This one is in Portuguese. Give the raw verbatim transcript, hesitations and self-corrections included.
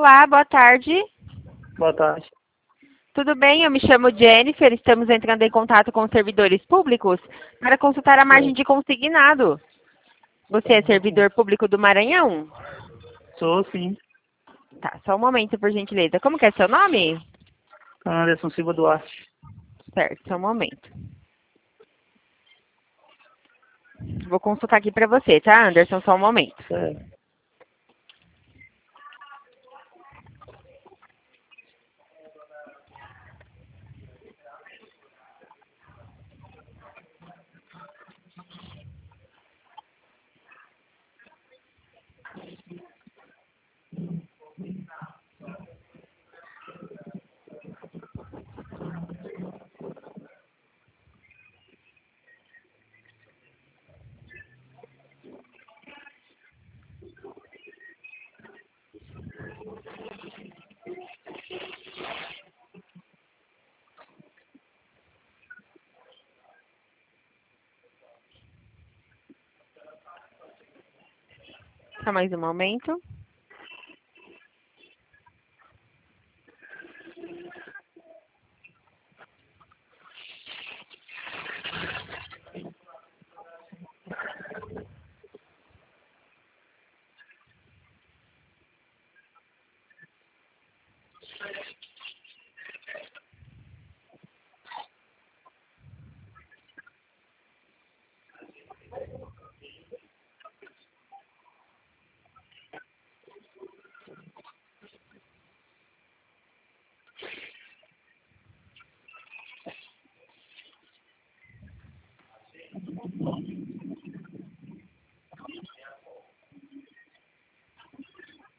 Olá, boa tarde. Boa tarde. Tudo bem? Eu me chamo Jennifer. Estamos entrando em contato com os servidores públicos para consultar a margem de consignado. Você é servidor público do Maranhão? Sou, sim. Tá, só um momento, por gentileza. Como que é seu nome? Anderson Silva Duarte. Certo, só um momento. Vou consultar aqui para você, tá, Anderson? Só um momento. Certo. Só mais um momento.